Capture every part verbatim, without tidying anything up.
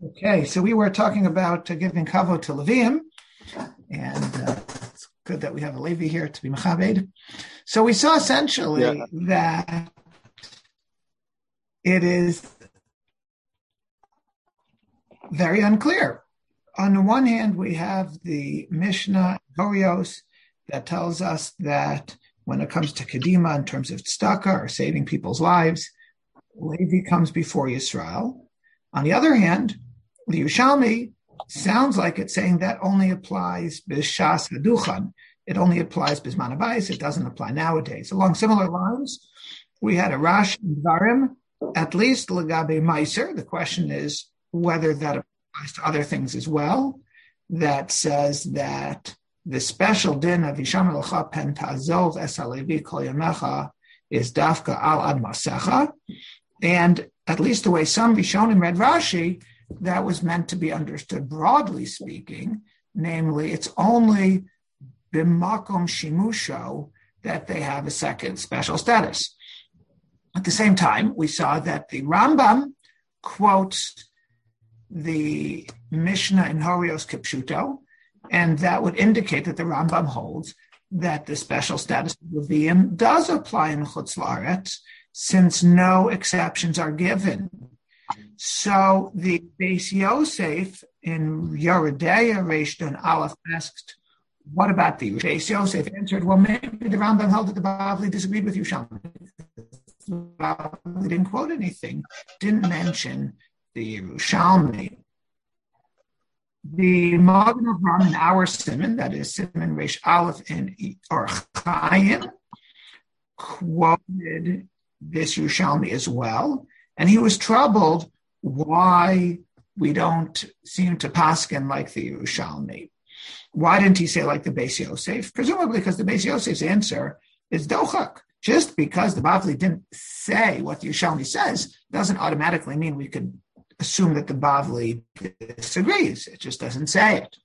Okay, so we were talking about uh, giving kavod to Leviim, and uh, it's good that we have a Levi here to be mechabed. So we saw essentially yeah. that it is very unclear. On the one hand, we have the Mishnah Horios that tells us that when it comes to Kedima in terms of tzedakah or saving people's lives, Levi comes before Yisrael. On the other hand, the Yerushalmi sounds like it's saying that only applies b'shas haduchan. It only applies b'zman habayis. It doesn't apply nowadays. Along similar lines, we had a Rashi in Dvarim, at least legabe meiser. The question is whether that applies to other things as well. That says that the special din of Yisham Elcha pen ta'azov es halevi kol yamecha is dafka al ad masecha. And at least the way some Rishonim read Rashi, that was meant to be understood broadly speaking, namely it's only b'makom shimusho that they have a second special status. At the same time, we saw that the Rambam quotes the Mishnah in Horios Kipshuto, and that would indicate that the Rambam holds that the special status of Leviim does apply in Chutz La'aretz, since no exceptions are given. So the Beis Yosef in Yoredeya Reish Aleph asked, what about the Beis Yosef? Answered, well, maybe the Rambam held that the Bavli disagreed with Yerushalmi. The Bavli didn't quote anything, didn't mention the Yerushalmi. The Magen Avraham in our Simon, that is Simon Reish Aleph in Orach Chaim, quoted this Yerushalmi as well, and he was troubled why we don't seem to paskin like the Yerushalmi. Why didn't he say like the Beis Yosef? Presumably because the Beis Yosef's answer is dochak. Just because the Bavli didn't say what the Yerushalmi says doesn't automatically mean we could assume that the Bavli disagrees. It just doesn't say it.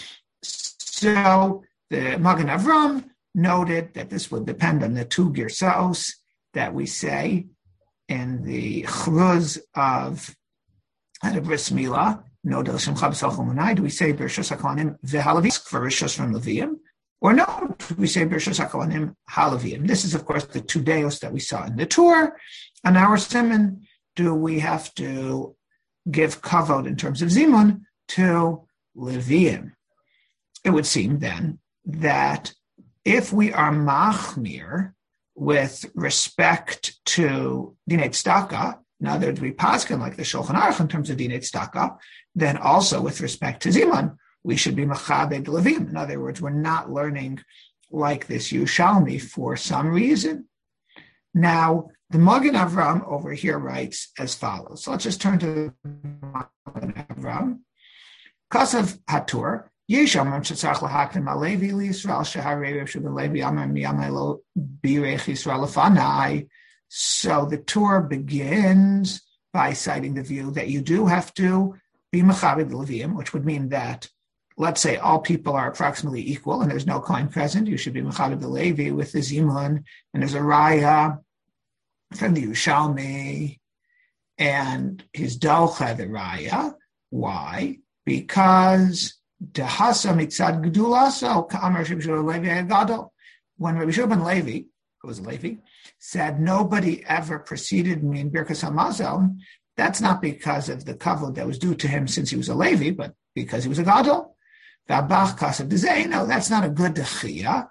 So the Magen Avraham noted that this would depend on the two girsaos that we say in the chruz of the Bris Milah, no del Shemcha b'Sal Chumunai, do we say Bershus HaKohanim v'Halavim for Rishus from Leviim? Or no, do we say Bershus HaKohanim Halavim? This is, of course, the two deos that we saw in the tour. On our simon, do we have to give kavod in terms of zimun to Leviim? It would seem then that if we are machmir with respect to dinei tzedakah, in other words, we paskin like the Shulchan Aruch in terms of dinei tzedakah, then also with respect to zimun, we should be machabed Leviim. In other words, we're not learning like this Yerushalmi for some reason. Now, the Magen Avraham over here writes as follows. So let's just turn to Magen Avraham. Kasav Hatur, Yesham Shetzach Lahakrim Alevi Yisrael Sheharei Shubin Levi Amar Miyamelo Birech Yisrael Lefanai. So the tour begins by citing the view that you do have to be Mechabed Leviim, which would mean that, let's say, all people are approximately equal and there's no coin present. You should be Mechabed Levi with the Zimun, and there's a Raya from the Yerushalmi, and his Docha the Raya. Why? Because Dehasa Mitzad Gedulaso Ka'amar Shibshur Levi Agadol. When Rabbi Shua ben Levi, who was a Levi, said nobody ever preceded me in Birkas HaMazal, that's not because of the kavod that was due to him since he was a Levi, but because he was a Gadol. V'abach Kasav Dezei, no, that's not a good dechiyah.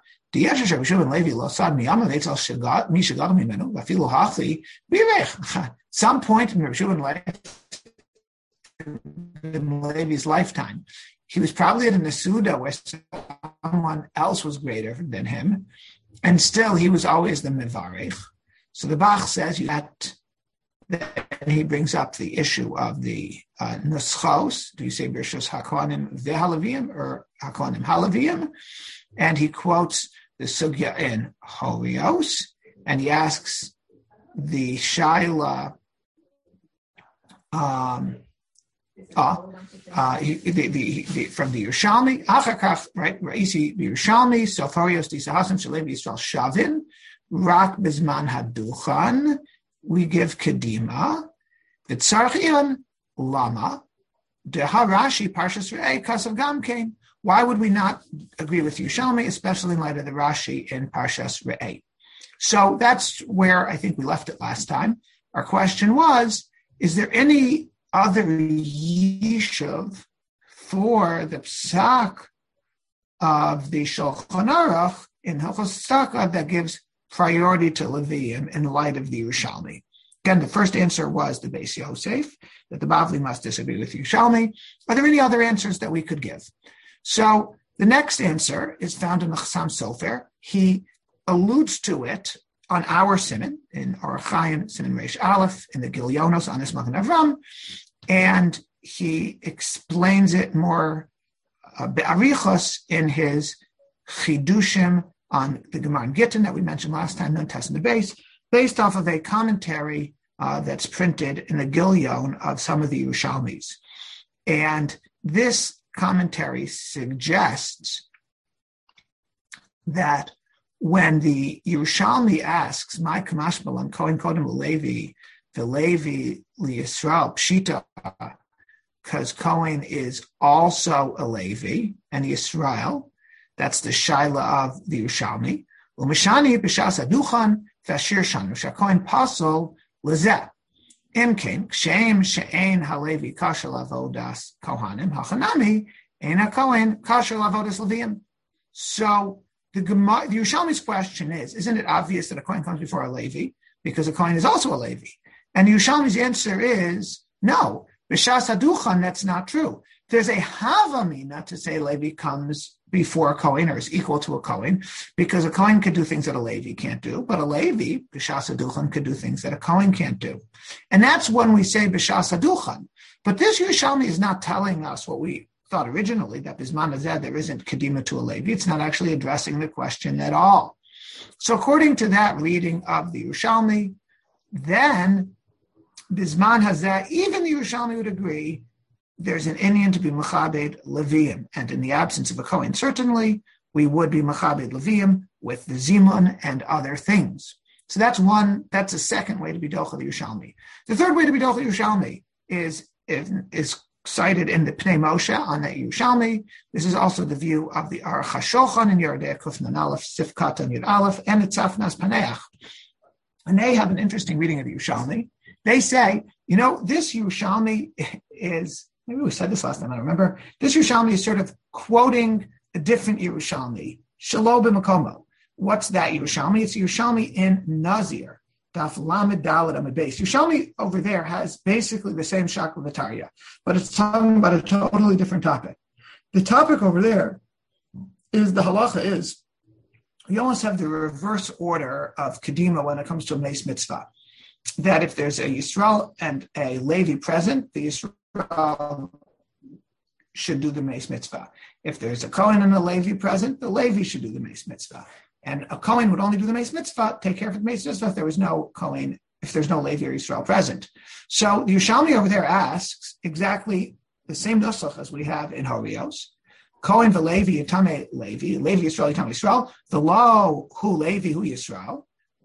Some point in Rabbi Shua ben Levi's lifetime, he was probably at a Nesuda where someone else was greater than him, and still he was always the Mevarech. So the Bach says that, that he brings up the issue of the uh, Nuschos. Do you say Bershus HaKohanim v'Halavim or HaKohanim Halavim? And he quotes the Sugya in Horios, and he asks the Shaila um, uh, uh, he, the, the, the, from the Yerushalmi, Achakach, right? Raisi Yerushalmi, so Horios Disahasim Shalev Yisrael Shavin, Rak Bizman Haduchan, we give Kedima, the Tzarchion Lama, Deha Rashi Parshas Re'eh Kasav Gam came. Why would we not agree with Yerushalmi, especially in light of the Rashi in Parshas Re'eh? So that's where I think we left it last time. Our question was, is there any other yishuv for the psak of the Shulchan Aruch in Hilchos Tzedakah that gives priority to Leviim in light of the Yerushalmi? Again, the first answer was the Beis Yosef, that the Bavli must disagree with Yerushalmi. Are there any other answers that we could give? So the next answer is found in the Chassam Sofer. He alludes to it on our Siman, in Orach Chaim, Siman Reish Aleph, in the Gilyonos on this Magen Avram, and he explains it more uh, be'arichos in his Chidushim on the Gemara in Gittin that we mentioned last time, non test in the base, based off of a commentary uh, that's printed in the Gilyon of some of the Yerushalmis. And this commentary suggests that when the Yerushalmi asks, "My kamash balam kohen kodem Levi, the Levi liyisrael pshita," because Cohen is also a Levi and Yisrael, that's the shaila of the Yerushalmi. Umeshani b'shas aduchan v'ashir shanu shakohen pasol lezeh. Imkein kshem she'ein halevi kasher lavodas kohanim hachanami ein hakohen kasher lavodas leviim. So the, Gemara, the Yerushalmi's question is, isn't it obvious that a Kohen comes before a Levi because a Kohen is also a Levi? And the Yerushalmi's answer is no. B'shas haduchan, that's not true. There's a havamina to say Levi comes before a Kohen or is equal to a Kohen, because a Kohen could do things that a Levi can't do, but a Levi, b'shas haduchan, could do things that a Kohen can't do. And that's when we say b'shas haduchan. But this Yerushalmi is not telling us what we thought originally, that bisman hazeh there isn't kedima to a Levi. It's not actually addressing the question at all. So according to that reading of the Yerushalmi, then bisman hazeh, even the Yerushalmi would agree there's an Indian to be Mechabed Leviim, and in the absence of a Kohen, certainly we would be Mechabed Leviim with the Zimun and other things. So that's one, that's a second way to be Dochel Yerushalmi. The third way to be Dochel Yerushalmi is, is, is cited in the Pnei Moshe on the Yerushalmi. This is also the view of the Aruch HaShulchan in Yerdei Kufnan Aleph, Sifkat and Yud Aleph, and the Tzafnas Paneach. And they have an interesting reading of the Yerushalmi. They say, you know, this Yerushalmi is, maybe we said this last time, I don't remember. This Yerushalmi is sort of quoting a different Yerushalmi, Shelo b'makomo. What's that Yerushalmi? It's Yerushalmi in Nazir, Daf Lamed Dalet Amud Beis. Yerushalmi over there has basically the same Shakla V'Tarya, but it's talking about a totally different topic. The topic over there is, the halacha is, you almost have the reverse order of Kedima when it comes to a Meis Mitzvah. That if there's a Yisrael and a Levi present, the Yisrael should do the Meis Mitzvah. If there's a Kohen and a Levi present, the Levi should do the Meis Mitzvah. And a Kohen would only do the Meis Mitzvah, take care of the Meis Mitzvah if there was no Kohen, if there's no Levi or Yisrael present. So the Yerushalmi over there asks exactly the same nusach as we have in Horios. Kohen v'Levi yitame Levi, Levi Yisrael yitame Yisrael, the law hu Levi hu Yisrael.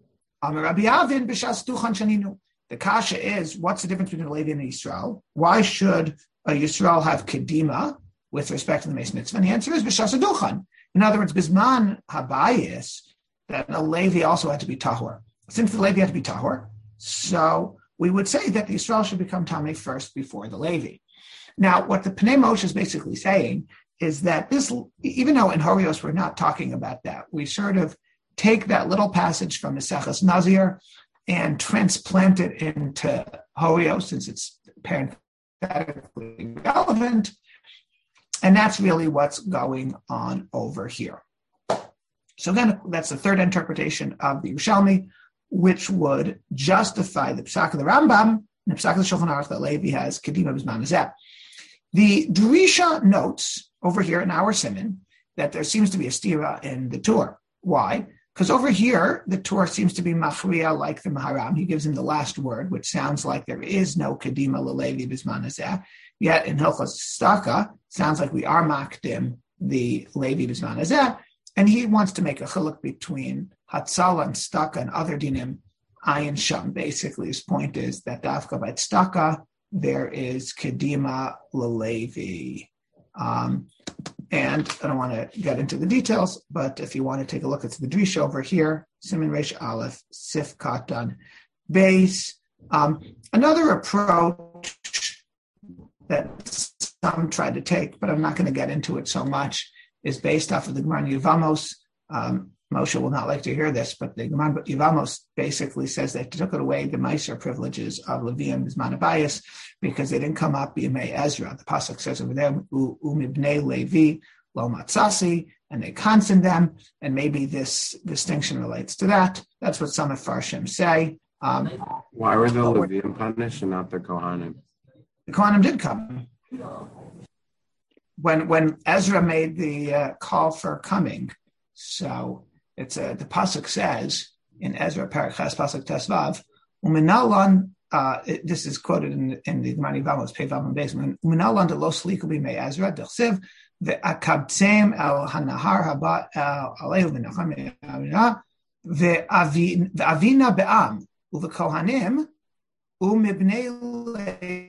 The kasha is, what's the difference between a Levi and a Yisrael? Why should a Yisrael have kedima with respect to the Meis Mitzvah? And the answer is b'shas haduchan. In other words, bisman habayis, that a Levi also had to be tahor. Since the Levi had to be tahor, so we would say that the Yisrael should become tamei first before the Levi. Now, what the Pnei Moshe is basically saying is that this, even though in Horios we're not talking about that, we sort of take that little passage from Maseches Nazir and transplant it into Horios, since it's parenthetically relevant. And that's really what's going on over here. So then that's the third interpretation of the Yerushalmi, which would justify the Psak of the Rambam and the Psak of the Shulchan Aruch that Levi has Kedima B'zman Hazeh. The Drisha notes over here in our Siman that there seems to be a stira in the Torah. Why? Because over here, the Torah seems to be machriya like the Maharam. He gives him the last word, which sounds like there is no Kedima L'Levi B'zman Hazeh. Yet in Hilchos Tzedakah, sounds like we are makdim the Levi B'zman Hazeh, and he wants to make a chiluk between Hatzala and Tzedakah and other dinim, ayin sham. Basically, his point is that dafka by Tzedakah, there is Kedima Lelevi. Um, and I don't want to get into the details, but if you want to take a look at the Drisha over here, Siman Reish Aleph, Sif Katan, Base. Um, another approach that some try to take, but I'm not going to get into it so much, is based off of the Gemara Yevamos. Um, Moshe will not like to hear this, but the Gemara Yevamos basically says they took it away the Meiser privileges of Levium Bisman Abayis because they didn't come up B'Yemei Ezra. The pasuk says over there, "Umibnei Levi lo matzasi," and they consoned them, and maybe this distinction relates to that. That's what some of Farshim say. Um, Why were the Levium punished and not the Kohanim? The Kohanim did come. When when Ezra made the uh, call for coming, so it's a, the pasuk says in Ezra Parakhas pasuk Tesvav, Uminalan. Uh, this is quoted in, in the Gemara Yevamos, Pei Vav Beis. Uminalan de lo sliku b'mei Ezra dechsev ve'akabtzem el hanahar haba el alehu v'nacham ve'avina be'am uve'kohanim u'mibnei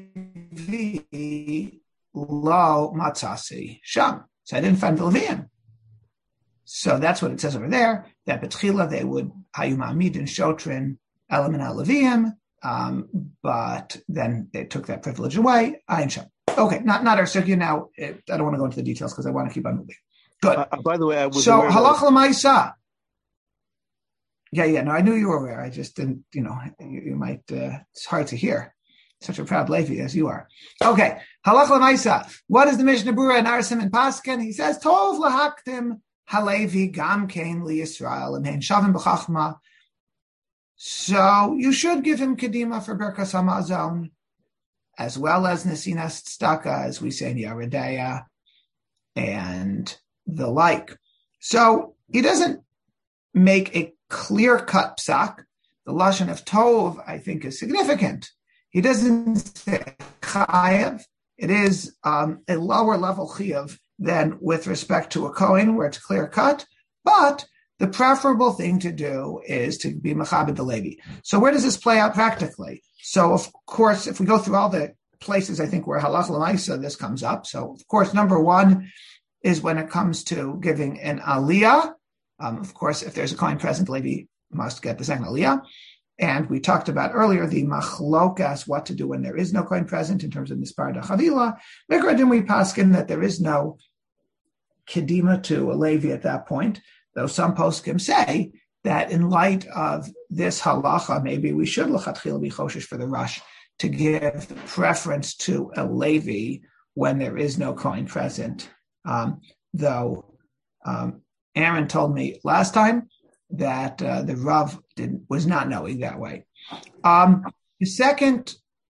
levi lo matzasi sham. So I didn't find the Levium. So that's what it says over there, that Betchila they would Hayum Amid and Shotrin element Levium, um, but then they took that privilege away. Ayin Sham. Okay, not not our sugya now. It, I don't want to go into the details because I want to keep on moving. Good. Uh, by the way, I was so halach l'maisa. Yeah, yeah. No, I knew you were aware. I just didn't. You know, you, you might. Uh, it's hard to hear. Such a proud Levi as you are. Okay, halach l'maisa. What is the Mishnah Berurah and Arsim and Paskin? He says, Tov lahaktim Halevi gam kain li Yisrael and hein shavim b'chachma. So you should give him kedima for Birkas Hamazon, as well as Nesinas Tzedakah, as we say in Yeridea, and the like. So he doesn't make a clear-cut psak. The lashon of Tov, I think, is significant. He doesn't say chayav. It is um, a lower level chayav than with respect to a Kohen, where it's clear cut, but the preferable thing to do is to be Machabed the Levi. So where does this play out practically? So of course, if we go through all the places, I think where halach l'maisa this comes up. So of course, number one is when it comes to giving an aliyah. Um, of course, if there's a Kohen present, the Levi must get the second aliyah. And we talked about earlier the machlokas, what to do when there is no Kohen present in terms of Mispar da Chavila. Mikradin we paskin that there is no kedima to a Levi at that point, though some poskim say that in light of this halacha, maybe we should l'chatchil be choshesh for the rush to give preference to a Levi when there is no Kohen present. Um, though um, Aaron told me last time that uh, the Rav didn't, was not knowing that way. Um, the second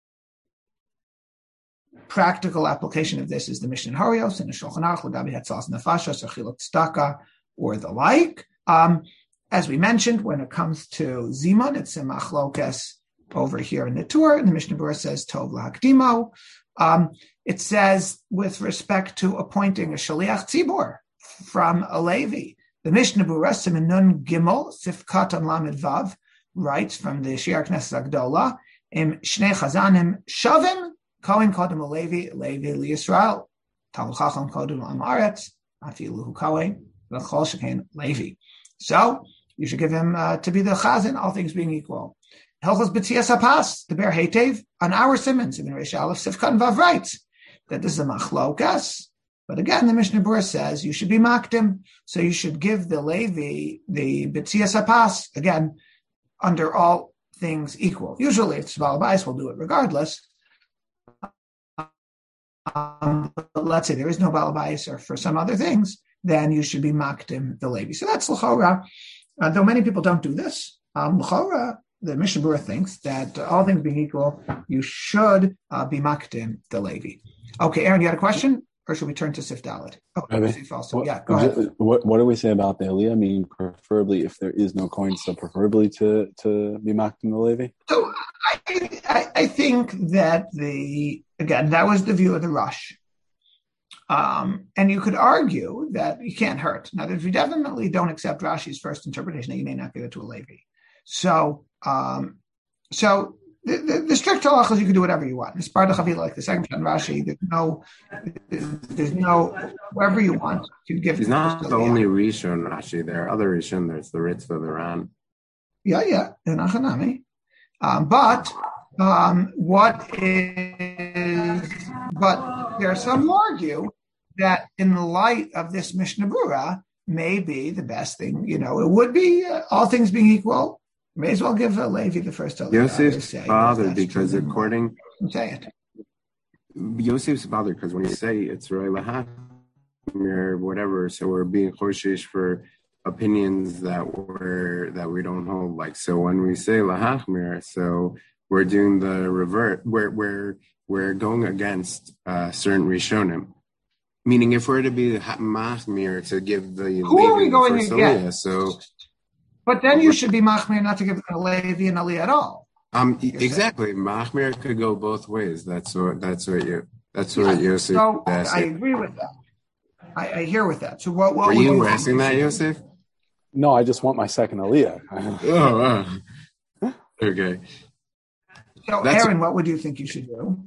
practical application of this is the Mishnah Harios and the Shulchan Aruch L'gabi Hatzlas Nefashos or Chiluk Tzedakah or the like. Um, as we mentioned, when it comes to Zimun, it's a machlokas over here in the Torah, and the Mishnah Berurah says Tov L'Hakdimo. Um, it says with respect to appointing a Shaliach Tzibor from a Levi. The Mishnah Berurah, Siman Nun Gimel, Sifkat and Lamed Vav, writes from the Shiur Knesset Agdola, Im Shnei Chazanim Shavim, Kohen Kodem Levi, Levi L'Yisrael, Talmud Chacham Kodem Amaretz, Afilu Kohen, V'chol Shekain Levi. So you should give him uh, to be the Chazan, all things being equal. Hilchos B'tzias Hapas, the Ber Heitev, on our Simmons, Ibn Reish Aleph, Sifkat and Vav writes that this is a machlokas. But again, the Mishnah Berurah says you should be makdim, so you should give the Levi the B'tzias Hapas, again, under all things equal. Usually, if it's Baal Bais, we'll do it regardless. Um, but let's say there is no Baal Bais or for some other things, then you should be makdim the Levi. So that's l'chora. Uh, though many people don't do this, um, l'chora, the Mishnah Berurah thinks that uh, all things being equal, you should uh, be makdim the Levi. Okay, Aaron, you had a question? Or should we turn to Sif Dalet? Oh, also. What, yeah, go ahead. What, what do we say about the Aliyah? I mean, preferably if there is no coin, so preferably to, to be mocked in the Levi? So I, I, I think that the, again, that was the view of the Rush. Um, and you could argue that you can't hurt. Now, if you definitely don't accept Rashi's first interpretation, that you may not give it to a Levi. So, um, so the, the, the strict halachas, you can do whatever you want. It's part of Chavila, like the second Pshat Rashi. There's no, there's no, wherever you want, you can give. He's not the only Rishon Rashi. There are other Rishon. There's the Ritva, the Ran. Yeah, yeah, in Achanami. Um, but um, what is, but there are some who argue that in the light of this Mishnah Berurah, maybe the best thing, you know, it would be uh, all things being equal. May as well give a Levi the first Aliyah. Yosef's father, because according say it. Yosef's father, because when you say it's Roy Lahachmir, whatever, so we're being choshesh for opinions that we're that we don't hold. Like, so when we say Lahachmir, so we're doing the revert. We're we're we're going against uh, certain Rishonim. Meaning, if we're to be Mahmir to give the who are we going against? Aliyah, so. But then you should be Mahmir not to give the Levi and Aliyah at all. Um, exactly. Mahmir could go both ways. That's what. That's what you. That's what yeah. Yosef. So I agree with that. I, I hear with that. So what? What were you, you asking that, Yosef? No, I just want my second Aliyah. oh, uh, okay. So, that's Aaron, what would you think you should do?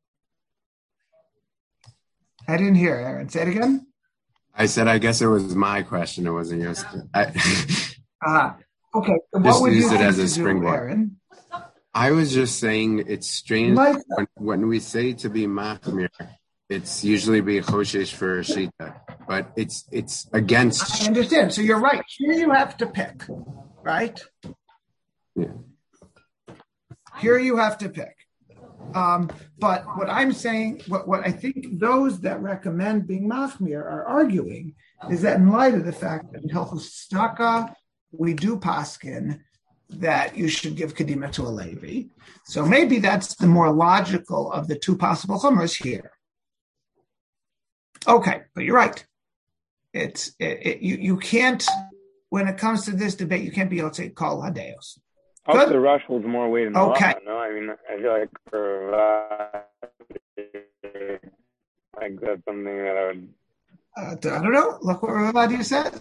I didn't hear, Aaron. Say it again. I said, I guess it was my question. It wasn't yours. I, uh, okay. So what just would use you it as a do, springboard. Aaron? I was just saying it's strange like when, when we say to be Mahmir, it's usually be Choshesh for Shita, but it's it's against. I understand. So you're right. Here you have to pick, right? Yeah. Here you have to pick. Um, but what I'm saying, what, what I think those that recommend being Mahmir are arguing is that in light of the fact that in Hilchos Tzedakah, we do paskin that you should give Kedima to a Levi. So maybe that's the more logical of the two possible chumras here. Okay, but you're right. It's it, it, you you can't, when it comes to this debate, you can't be able to say Kol Hadeos. Also, the rush holds more weight in the okay. law, no? I mean, I feel like for like that's something that I would. Uh, I don't know. Look what Ravadia says.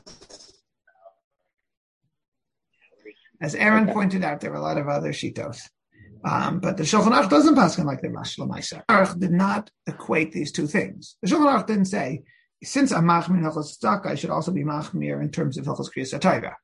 As Aaron okay. pointed out, there are a lot of other shitos. Um, but the Shulchan Aruch doesn't paskin like the Rash L'maisa. Aruch did not equate these two things. The Shulchan Aruch didn't say, since I'm machmir in Hilchos Tzedakah, I should also be machmir in terms of Hilchos Kriyas HaTorah.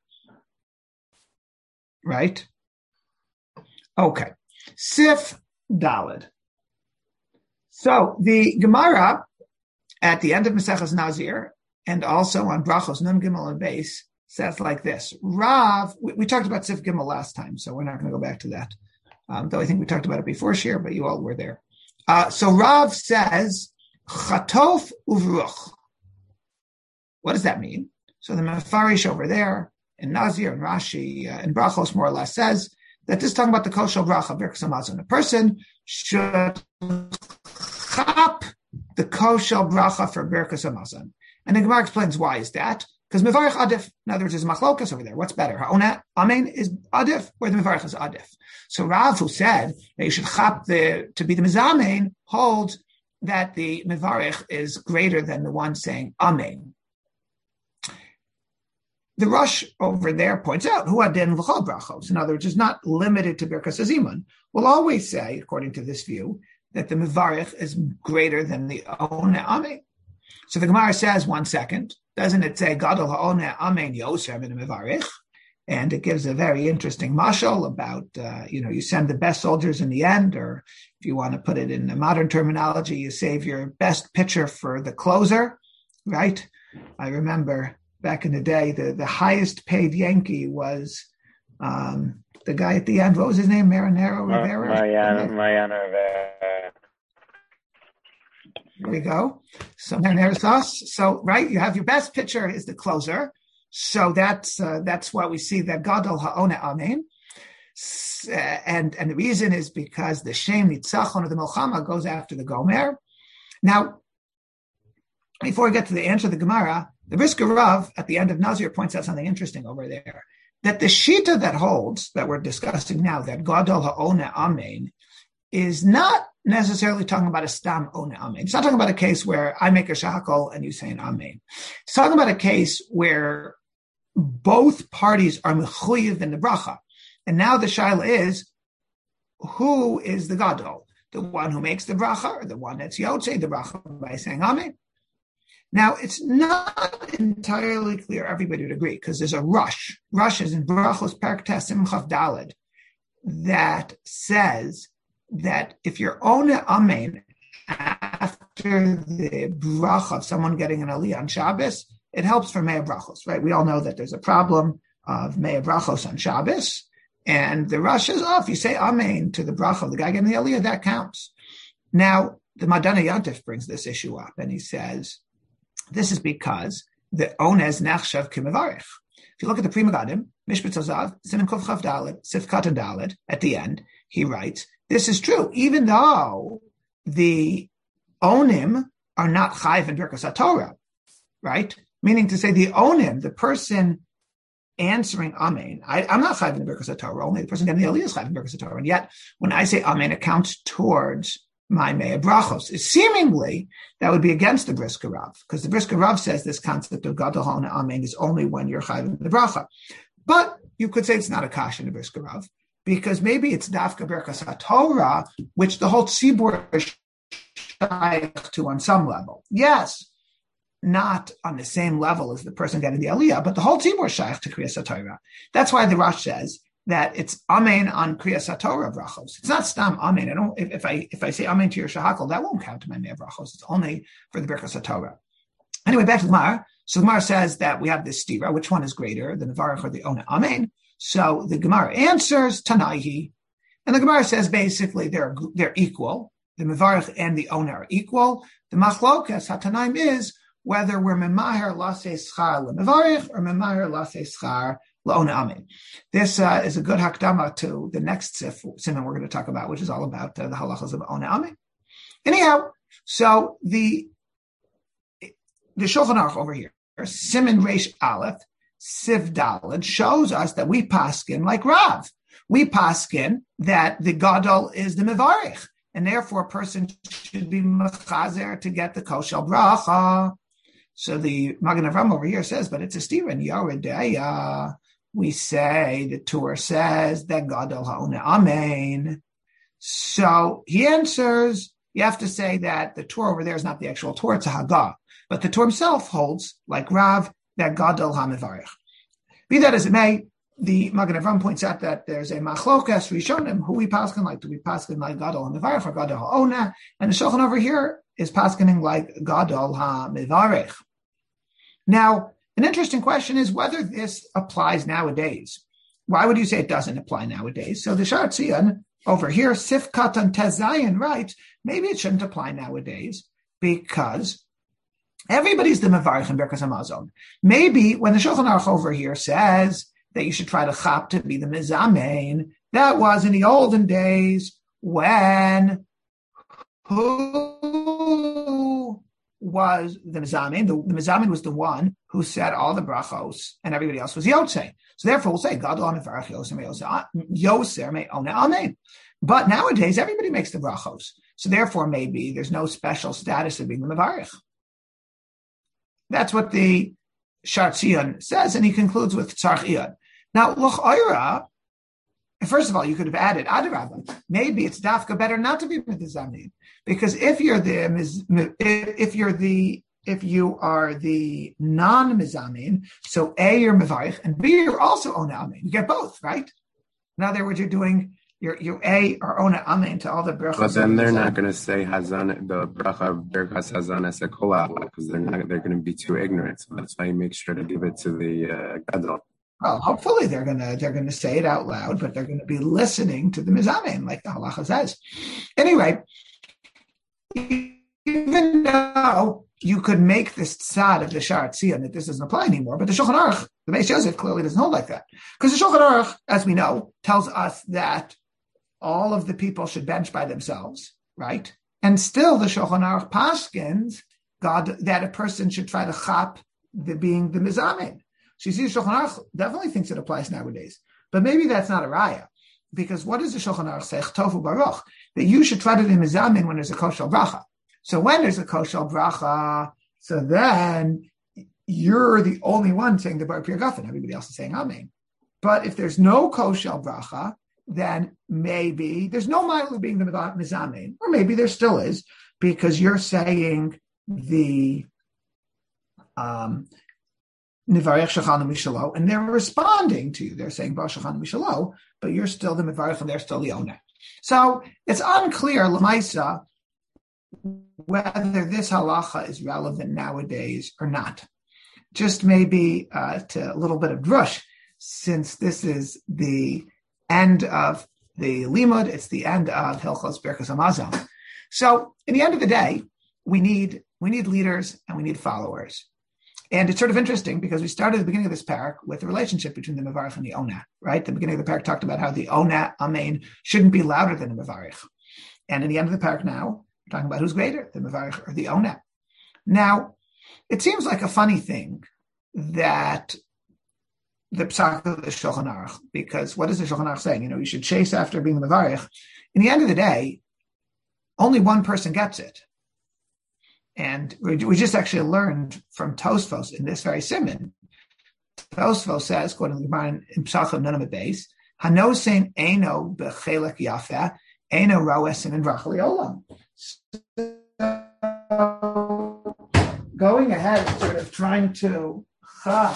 Right? Okay. Sif Daled. So the Gemara at the end of Maseches Nazir and also on Brachos Nun Gimel and Beis says like this. Rav, we, we talked about Sif Gimel last time, so we're not going to go back to that. Um, though I think we talked about it before, Shir, but you all were there. Uh, so Rav says, Chatof uvruch. What does that mean? So the Mefarish over there, in Nazir and Rashi, uh, and Brachos more or less says that this is talking about the Koshel Bracha Birkas Hamazon. A person should chop the Koshel Bracha for Birkas Hamazon. And the Gemara explains why is that? Because Mevarich Adif, in other words, is Machlokas over there. What's better? Ha'ona Amen is Adif, or the Mevarich is Adif. So Rav, who said that you should chop the, to be the Mizamein, holds that the Mevarich is greater than the one saying Amen. The Rosh over there points out, Hu Adin V'chol Brachos. In other words, is not limited to Birkas Hazimun. We'll always say, according to this view, that the Mevarich is greater than the Ona Amen. So the Gemara says, one second, doesn't it say Gadol Ha'ona Amen Yosef in a Mevarich? And it gives a very interesting mashal about, uh, you know, you send the best soldiers in the end, or if you want to put it in the modern terminology, you save your best pitcher for the closer, right? I remember back in the day, the, the highest paid Yankee was um, the guy at the end. What was his name? Marinero Rivera? Mariano, Mariano Rivera. There we go. So Marinero's us. So, right, you have your best pitcher is the closer. So that's uh, that's why we see that Gadol Ha'ona Amen. Uh, and, and the reason is because the Shem Nitzachon of the Milchama goes after the Gomer. Now, before we get to the answer of the Gemara, the Brisker Rav at the end of Nazir points out something interesting over there. That the Shita that holds, that we're discussing now, that Gadol Ha'ona Amen, is not necessarily talking about a Stam Ona Amen. It's not talking about a case where I make a shakal and you say an Amen. It's talking about a case where both parties are mechuyev in the bracha. And now the shaila is, who is the gadol? The one who makes the bracha, or the one that's yotzei the bracha by saying amen? Now, it's not entirely clear everybody would agree, because there's a rush. Rush is in Brachos Perek Tes Siman Chaf Daled that says that if you're on amen after the bracha of someone getting an aliyah on Shabbos, it helps for Mea Brachos, right? We all know that there's a problem of Mea Brachos on Shabbos, and the rush is, oh, if you say amen to the bracha of the guy getting the aliyah, that counts. Now, the Madana Yantif brings this issue up, and he says, this is because the onez nachshav kimevarich. If you look at the Pri Megadim, Mishpat Zazav, Siman Kuf Chaf Daled, Sifkat and Daled, at the end, he writes, this is true, even though the onim are not chayv in Birkas HaTorah, right? Meaning to say the onim, the person answering amen, I, I'm not chayv in Birkas HaTorah, only the person getting the aliyah is chayv in Birkas HaTorah, and yet when I say amen, it counts towards my Mea Brachos. Seemingly, that would be against the Brisker Rav, because the Brisker Rav says this concept of Gadol Ha'ona Amen is only when you're chayv in the bracha. But you could say it's not a kash in the Brisker Rav, because maybe it's Dafka Birkas HaTorah, which the whole tzibur is shaykh to on some level. Yes, not on the same level as the person getting the aliyah, but the whole tzibur is shaykh to Kriyas HaTorah. That's why the Rosh says that it's amen on Kriyas HaTorah brachos. It's not stam amen. I don't. If, if I if I say amen to your shahakal, that won't count to my Mea Brachos. It's only for the Birkas HaTorah. Anyway, back to the Gemara. So the Gemara says that we have this stira. Which one is greater, the Nevarach or the Ona Amen? So the Gemara answers Tanaihi, and the Gemara says basically they're they're equal. The Nevarach and the Ona are equal. The Machlokas Hatanaim is whether we're memaher lasei schar lemevarich or memaher lasei schar La'ona Amen. This uh, is a good hakdama to the next siman we're going to talk about, which is all about uh, the halachas of Ona Amen. Anyhow, so the the Shulchan Aruch over here, Siman Reish Aleph, Siv Daled, shows us that we paskin like Rav. We paskin that the gadol is the mevarich, and therefore a person should be mechazer to get the koshel bracha. So the Magen Avram over here says, but it's a stira in Yoredeya. We say, the Torah says that Gadol Ha'ona Amen. So he answers, you have to say that the Torah over there is not the actual Torah, it's a Haggah. But the Torah himself holds, like Rav, that Gadol HaMevarich. Be that as it may, the Magen Avram points out that there's a Machlokas Rishonim, who we paskin like. Do we paskin like Gadol HaMevarich or Gadol Ha'ona? And the Shulchan over here is paskining like Gadol HaMevarich. Now, an interesting question is whether this applies nowadays. Why would you say it doesn't apply nowadays? So the Sha'ar Tzion over here, Sif Katan Tezayin, writes, maybe it shouldn't apply nowadays because everybody's the Mevarich in Birkas Hamazon. Maybe when the Shulchan Aruch over here says that you should try to chap to be the Mizamein, that was in the olden days when who was the Mizamin. The, the Mizamin was the one who said all the brachos, and everybody else was Yotzei. So therefore, we'll say Gadol HaMevarich Yoser May Ona Amen. But nowadays, everybody makes the brachos. So therefore, maybe there's no special status of being the Mevarich. That's what the Sha'ar Tzion says, and he concludes with Tzarech Iyad. Now, L'ch'oira, first of all, you could have added Adarabba. Maybe it's dafka better not to be Mizamin, because if you're the if you're the if you are the non-Mizamin, so A, you're Mevarich, and B, you're also Ona Amen. You get both, right? In other words, you're doing you're you A or Ona Amen to all the brachas. But then they're not going to say Hazan the bracha of Birkas Hazan as a kolal because they're not they're going to be too ignorant. So that's why you make sure to give it to the uh, gadol. Well, hopefully they're gonna they're gonna say it out loud, but they're gonna be listening to the mizamin, like the halacha says. Anyway, even though you could make this tzad of the Sha'ar Tzion that this doesn't apply anymore, but the Shulchan Aruch, the Beis Yosef, clearly doesn't hold like that, because the Shulchan Aruch, as we know, tells us that all of the people should bench by themselves, right? And still, the Shulchan Aruch paskins God that a person should try to chap the being the mizamin. So you see, the Shulchan Aruch definitely thinks it applies nowadays. But maybe that's not a raya. Because what does the Shulchan Aruch say? Tofu baruch. That you should try to do mizamin when there's a koshel bracha. So when there's a koshel bracha, so then you're the only one saying the bar pir gafen. Everybody else is saying amen. But if there's no koshel bracha, then maybe there's no mile of being the mizamein, or maybe there still is, because you're saying the um, Nivarech Shechanu Mishalo, and they're responding to you. They're saying Bar Shechanu Mishalo, but you're still the Nivarech and they're still the Ona. So it's unclear, Lamaisa, whether this halacha is relevant nowadays or not. Just maybe uh, to a little bit of drush, since this is the end of the limud, it's the end of Hilchos Birkas Hamazon. So, in the end of the day, we need we need leaders and we need followers. And it's sort of interesting because we started at the beginning of this parak with the relationship between the Mevarich and the Ona, right? The beginning of the parak talked about how the Ona, Amen, shouldn't be louder than the Mevarich. And in the end of the parak now, we're talking about who's greater, the Mevarich or the Ona. Now, it seems like a funny thing that the Psak of the Shulchan Aruch, because what is the Shulchan Aruch saying? You know, you should chase after being the Mevarich. In the end of the day, only one person gets it. And we, we just actually learned from Tosfos in this very simon. Tosfos says, quoting the Gemara in Psachim Nunam Beis, Hanosein Eino Bechelek Yafa, Eino Roesim and Rachli Olam. Going ahead, sort of trying to chop,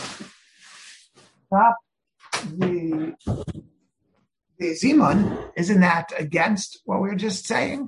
chop the, the Zimun, isn't that against what we were just saying?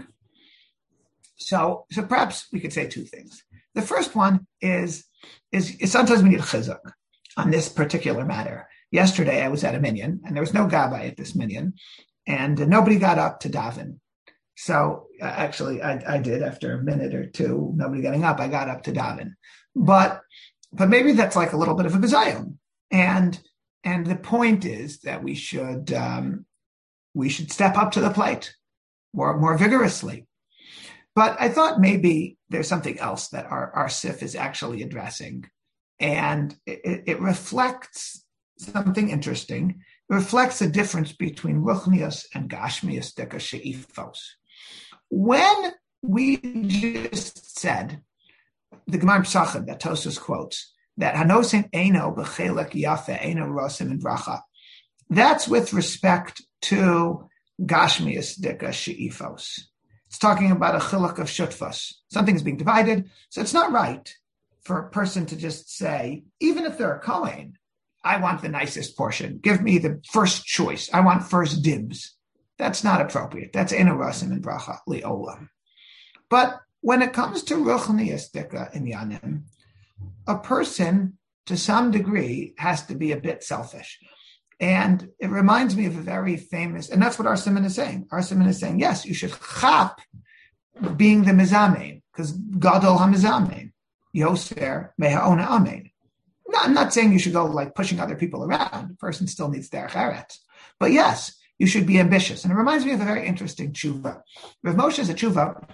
So, so perhaps we could say two things. The first one is, is, is sometimes we need chizuk on this particular matter. Yesterday, I was at a minyan, and there was no gabbai at this minyan, and nobody got up to daven. So, uh, actually, I, I did after a minute or two. Nobody getting up, I got up to daven. But, but maybe that's like a little bit of a bizayon. And and the point is that we should um, we should step up to the plate more more vigorously. But I thought maybe there's something else that our, our Sif is actually addressing. And it, it reflects something interesting. It reflects the difference between Ruchnius and Gashmius Deka She'ifos. When we just said, the Gemara Psachim that Tosfos quotes, that Hanosin Eino B'chelek Yafe Eino Rosim and Bracha, that's with respect to Gashmius Deka She'ifos. It's talking about a chiluk of shutfas. Something's being divided. So it's not right for a person to just say, even if they're a Kohen, I want the nicest portion. Give me the first choice. I want first dibs. That's not appropriate. That's Eino Rosim and Bracha Li'olam. But when it comes to Ruchnius Dika in Yanim, a person, to some degree, has to be a bit selfish. And it reminds me of a very famous, and that's what our Simon is saying. Our Simon is saying, yes, you should chap being the mizamein, because Gadol ha-mizamein, Yoser me'ha'ona amein. No, I'm not saying you should go like pushing other people around. The person still needs derech eretz. But yes, you should be ambitious. And it reminds me of a very interesting tshuva. Rav Moshe is a tshuva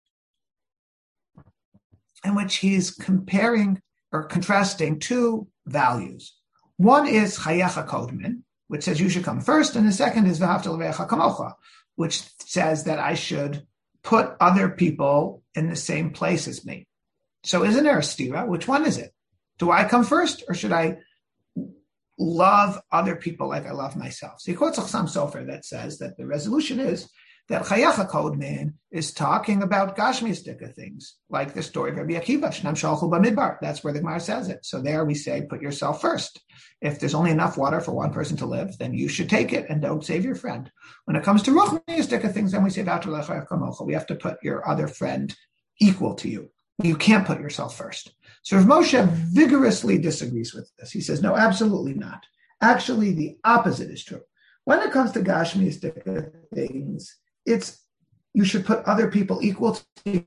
in which he's comparing or contrasting two values. One is Chayecha Kodmin, which says you should come first, and the second is V'ahavta l'reacha kamocha, which says that I should put other people in the same place as me. So isn't there a stira? Which one is it? Do I come first, or should I love other people like I love myself? So he quotes Chassam Sofer that says that the resolution is that Chayecha Kodmin is talking about Gashmistika things, like the story of Rabbi Akiva, Shnam Shalchu Bamidbar. That's where the Gemara says it. So there we say, put yourself first. If there's only enough water for one person to live, then you should take it and don't save your friend. When it comes to Ruchnistika things, then we say, we have to put your other friend equal to you. You can't put yourself first. So Rav Moshe vigorously disagrees with this. He says, no, absolutely not. Actually, the opposite is true. When it comes to Gashmistika things, it's you should put other people equal to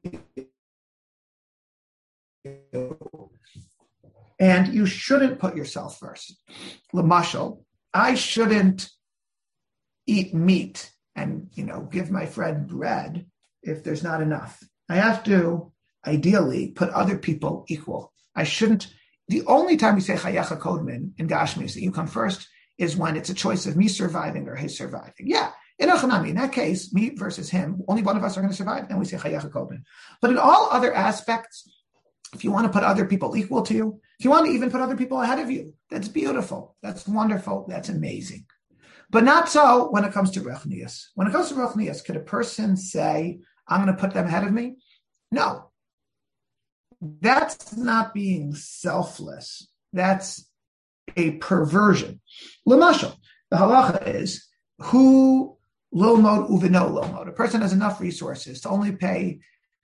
you. And you shouldn't put yourself first. Lamashal, I shouldn't eat meat and, you know, give my friend bread if there's not enough. I have to, ideally, put other people equal. I shouldn't. The only time we say Chayecha Kodmin in Gashmi is that you come first is when it's a choice of me surviving or his surviving. Yeah. In Achanami, in that case, me versus him, only one of us are going to survive, then we say Chayecha Kodmin. But in all other aspects, if you want to put other people equal to you, if you want to even put other people ahead of you, that's beautiful. That's wonderful. That's amazing. But not so when it comes to Ruchnius. When it comes to Ruchnius, could a person say, I'm going to put them ahead of me? No. That's not being selfless. That's a perversion. L'mashal, the halacha is, who lomod uvino lomod. A person has enough resources to only pay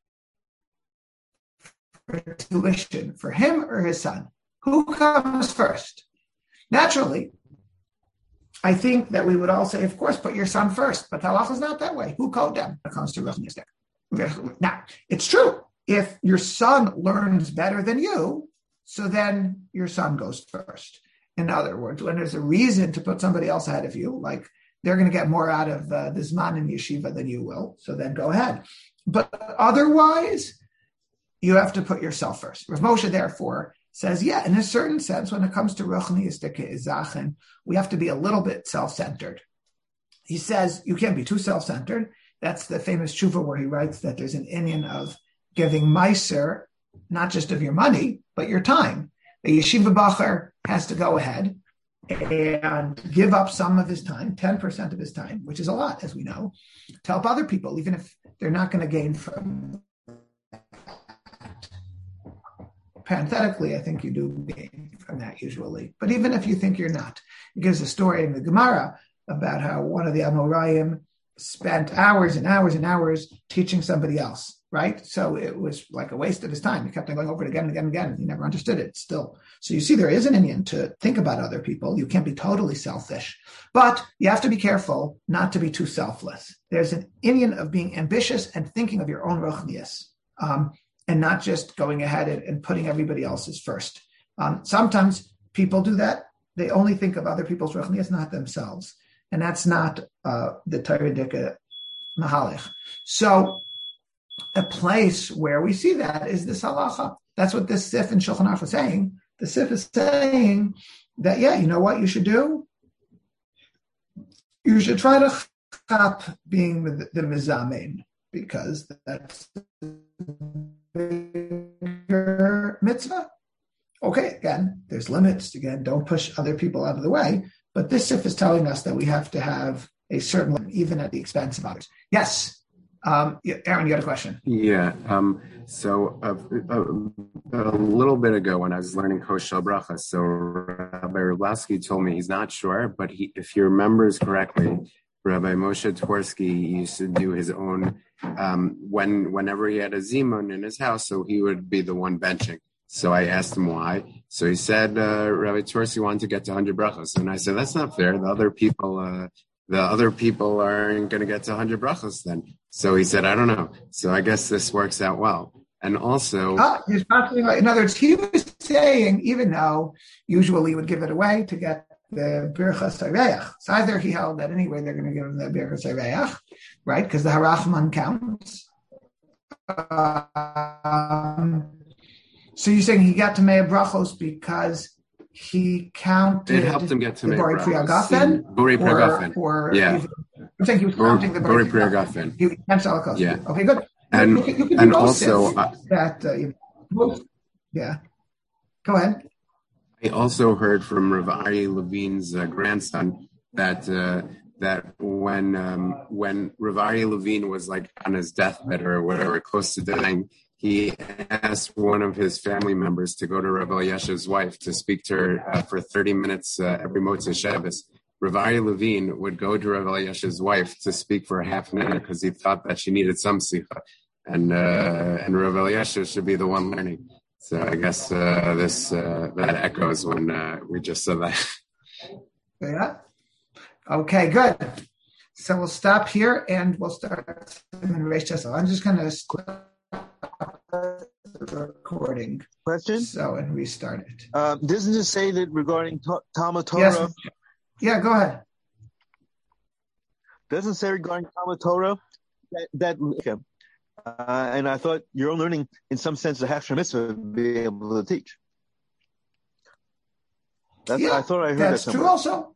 for tuition for him or his son. Who comes first? Naturally, I think that we would all say, of course, put your son first, but the halacha is not that way. Who called them? It comes to Ruchnius. Now, it's true. If your son learns better than you, so then your son goes first. In other words, when there's a reason to put somebody else ahead of you, like they're going to get more out of uh, the Zman in yeshiva than you will, so then go ahead. But otherwise, you have to put yourself first. Rav Moshe, therefore, says, yeah, in a certain sense, when it comes to Ruchnius Deke'izachen, we have to be a little bit self-centered. He says, you can't be too self-centered. That's the famous tshuva where he writes that there's an inyan of giving meiser, not just of your money, but your time. The yeshiva bacher has to go ahead and give up some of his time, ten percent of his time, which is a lot, as we know, to help other people, even if they're not going to gain from that. Parenthetically, I think you do gain from that usually. But even if you think you're not, it gives a story in the Gemara about how one of the Amoraim spent hours and hours and hours teaching somebody else, right? So it was like a waste of his time. He kept on going over it again and again and again. He never understood it still. So you see, there is an inyan to think about other people. You can't be totally selfish, but you have to be careful not to be too selfless. There's an inyan of being ambitious and thinking of your own ruchnius, um, and not just going ahead and, and putting everybody else's first. Um, sometimes people do that. They only think of other people's ruchnius, not themselves. And that's not uh, the Torah Dika Mahalich. So a place where we see that is this halacha. That's what this Sif in Shulchan Aruch is saying. The Sif is saying that, yeah, you know what you should do? You should try to chap being the, the mizamein, because that's the bigger mitzvah. Okay, again, there's limits. Again, don't push other people out of the way. But this Sif is telling us that we have to have a certain limit, even at the expense of others. Yes. Um, Aaron, you had a question. Yeah. Um, so a, a, a little bit ago when I was learning Koshel Bracha, so Rabbi Rubowski told me he's not sure, but he, if he remembers correctly, Rabbi Moshe Tversky used to do his own, um, when whenever he had a zimun in his house, so he would be the one benching. So I asked him why. So he said, uh, Rabbi Tversky wanted to get to one hundred brachos. And I said, that's not fair. The other people, uh, the other people aren't going to get to one hundred brachos then. So he said, I don't know. So I guess this works out well. And also... Ah, he's absolutely right. In other words, he was saying, even though usually he would give it away to get the Birchas Hareach. So either he held that anyway they're going to give him the Birchas Hareach, right? Because the Harachman counts. Um, so you're saying he got to Mea Brachos because he counted... It helped him get to the Mea Bori Priya Brachos. Gafen? Bori Priya Gafen. Or, yeah. Even, I'm saying he was counting the Bori Priya Gafen. He canceled Alakos. Yeah. Okay, good. And, you can, you can and also... Uh, that, uh, you know, yeah. Go ahead. I also heard from Rav Aryeh Levine's uh, grandson that uh, that when um, when Rav Aryeh Levine was like on his deathbed or whatever, close to dying, he asked one of his family members to go to Rav Elyesha's wife to speak to her uh, for thirty minutes uh, every Motzei Shabbos. Rav Aryeh Levine would go to Rav Elyesha's wife to speak for a half an hour because he thought that she needed some sicha, and uh, and Rav Elyesha should be the one learning. So I guess uh, this uh, that echoes when uh, we just said that. Yeah. Okay, good. So we'll stop here and we'll start. I'm just going to stop the recording. Question? So and restart it. Uh, doesn't it say that regarding t- Talmud Torah? Yes. Yeah, go ahead. Doesn't it say regarding Talmud Torah that that. Okay. Uh, and I thought your own learning, in some sense, the Hafshah Mitzvah be able to teach. That's, yeah, I thought I heard that's that true also.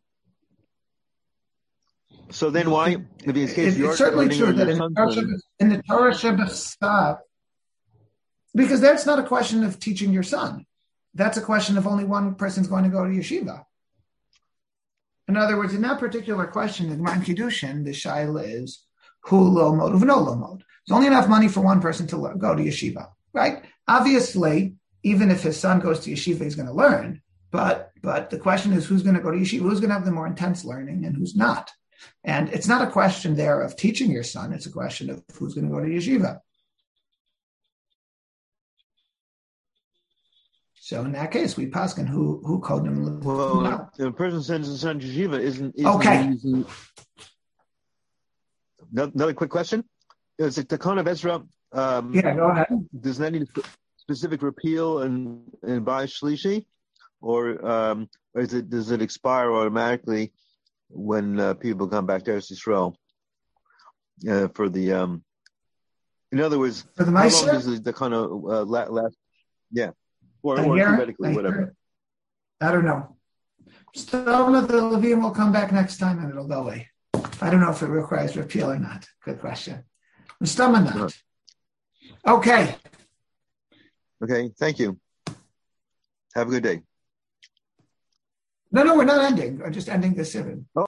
So then why, if in case it, you're it's certainly learning true that in, learning, in the Torah Shabbat, because that's not a question of teaching your son. That's a question of only one person's going to go to yeshiva. In other words, in that particular question, the Gemara Kiddushin, the shaila is who lo mod, who no lo mod. There's only enough money for one person to go to yeshiva, right? Obviously, even if his son goes to yeshiva, he's going to learn. But but the question is who's going to go to yeshiva, who's going to have the more intense learning and who's not. And it's not a question there of teaching your son. It's a question of who's going to go to yeshiva. So in that case, we paskin who who called him. Well, no. the person sends his son to yeshiva isn't. isn't Okay. Using... Another quick question: is it the Takon of Ezra? Um, yeah, go ahead. Does that need a specific repeal in in Bais Shlishi, or um, or is it does it expire automatically when uh, people come back to Eretz Yisrael uh, for the? Um, in other words, for the how Meiser? long does the kind of uh, last? Yeah, or, I or hear, theoretically, I whatever. hear. I don't know. Some of the Levim will come back next time and it'll go away. I don't know if it requires repeal or not. Good question. Some or not. Okay. Okay. Thank you. Have a good day. No, no, we're not ending. We're just ending the seven.